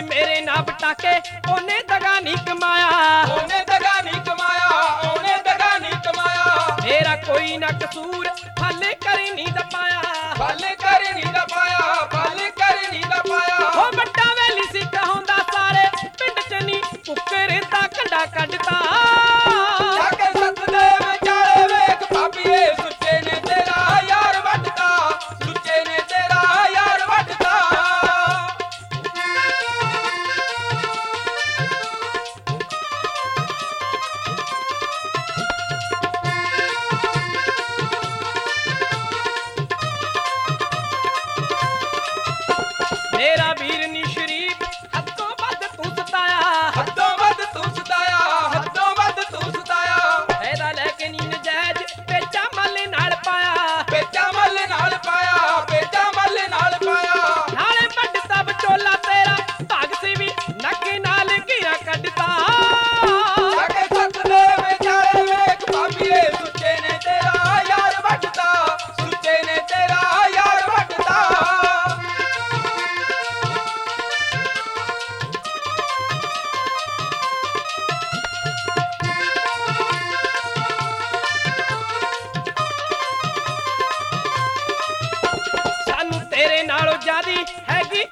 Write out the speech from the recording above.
ਮੇਰੇ ਨਾਲ ਪਟਾਕੇ ਉਹਨੇ ਦਗਾ ਨਹੀਂ ਕਮਾਇਆ, ਉਹਨੇ ਦਗਾ ਨਹੀਂ ਕਮਾਇਆ, ਉਹਨੇ ਦਗਾ ਨਹੀਂ ਕਮਾਇਆ। ਮੇਰਾ ਕੋਈ ਨਾ ਕਸੂਰ ਫਲ ਕਰੀ ਨਹੀਂ ਦਪਾਇਆ, ਫਲ ਕਰੀ ਨਹੀਂ ਦਪਾਇਆ, ਫਲ ਕਰੀ ਨਹੀਂ ਦਪਾਇਆ। ਉਹ ਵੱਡਾ ਵੈਲੀ ਸੀ ਕਹਾਉਂਦਾ ਸਾਰੇ ਪਿੰਡ ਚ ਨੀ ਕੁੱਕਰ ਦਾ ਕੰਡਾ ਕੱਢਤਾ। ਜਾ ਕੇ ਸੱਤ ਦੇ ਵਿਚਾਲੇ ਵੇਖ ਭਾਬੀਏ ਸੁੱਚੇ ਨੇ ਤੇਰਾ ਯਾਰ ਵੱਢਤਾ, ਸੁੱਚੇ ਨੇ ਤੇਰਾ ਯਾਰ ਵੱਢਤਾ। ਮੇਰਾ ਵੀਰ ਨੀ ਸ਼ਰੀਫ ਹੱਦੋਂ ਵੱਧ ਤੂੰ ਸਤਾਇਆ, ਹੱਦੋਂ ਵੱਧ ਤੂੰ ਸਤਾਇਆ, ਹੱਦੋਂ ਵੱਧ ਤੂੰ ਸਤਾਇਆ। ਫਾਇਦਾ ਲੈ ਕੇ ਨੀ ਨਜਾਇਜ਼ ਪੇਚਾ ਮੱਲ ਨਾਲ ਪਾਇਆ, ਪੇਚਾ ਮੱਲ ਨਾਲ ਪਾਇਆ, ਪੇਚਾ ਮੱਲ ਨਾਲ ਪਾਇਆ। ਨਾਲੇ ਵੱਢਤਾ ਵਿਚੋਲਾ ਤੇਰਾ ਭਾਗ ਸੀ ਵੀ ਨੱਕ ਨਾਲ ਘੀਰਾ ਕੱਢਤਾ। ਜਾ ਕੇ ਸੱਤ ਦੇ ਵਿਚਾਲੇ ਵੇਖ ਭਾਬੀਏ ਸੁੱਚੇ ਨੇ ਤੇਰਾ ਯਾਰ ਵੱਢਤਾ, ਸੁੱਚੇ ਨੇ ਤੇਰਾ ਯਾਰ ਵੱਢਤਾ। ਸਾਨੂੰ ਤੇਰੇ ਨਾਲੋਂ ਜ਼ਿਆਦੀ ਹੈਗੀ